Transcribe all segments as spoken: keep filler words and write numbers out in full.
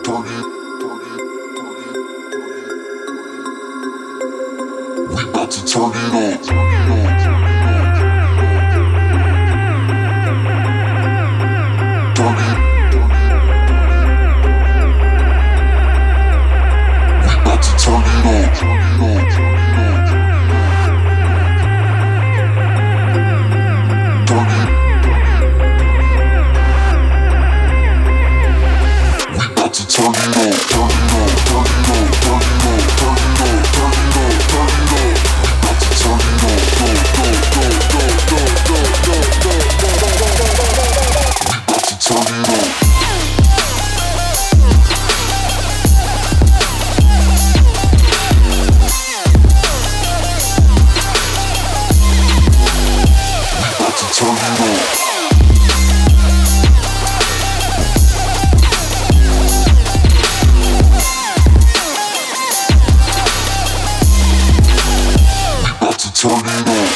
turn it, we about to turn it on. Turn it, we about to turn it on. Turn it, we about to turn it on. Turn it on, turn it on, turn it on, turn it on, turn it on, turn it on. We about to turn it on. Go, go, go, go, go, go, go, go, go, go, go, go. We about to turn it on. Turn it on. We about to turn it on.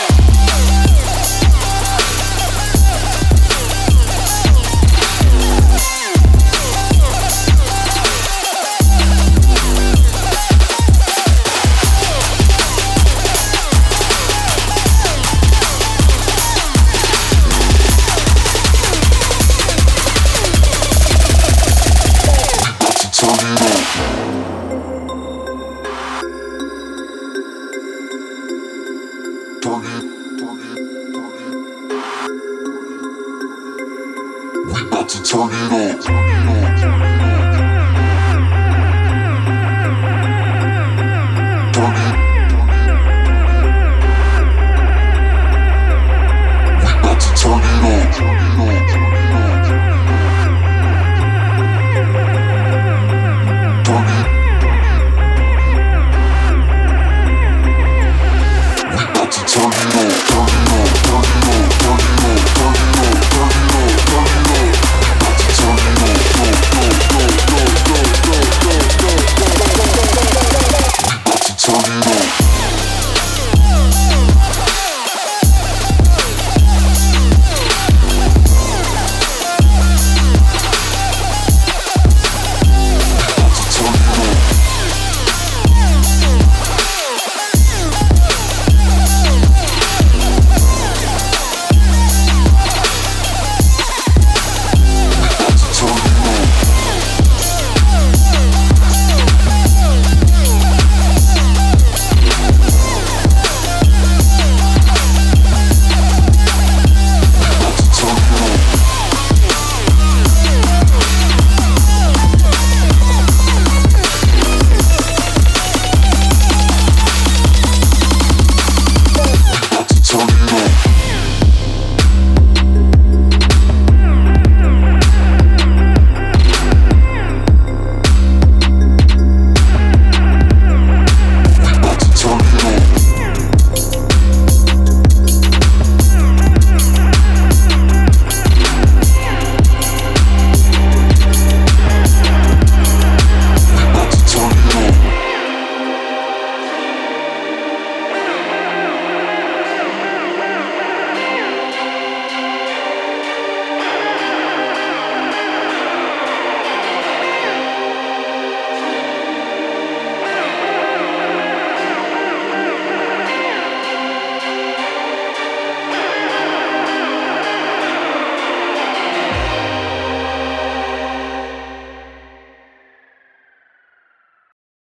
Turn it, turn it, turn it. We about to turn it on.